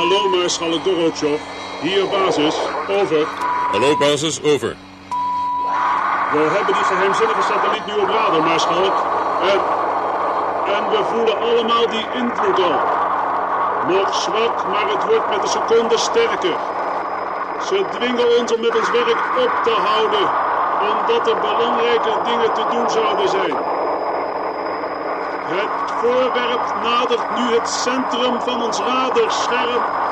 Hallo, maarschalk Gorotjov. Hier, basis. Over. Hallo, basis. Over. We hebben die geheimzinnige satelliet nu op radar, maarschalk. En we voelen allemaal die invloed al. Nog zwak, maar het wordt met de seconde sterker. Ze dwingen ons om met ons werk op te houden, omdat er belangrijke dingen te doen zouden zijn. Het voorwerp nadert nu het centrum van ons radarscherm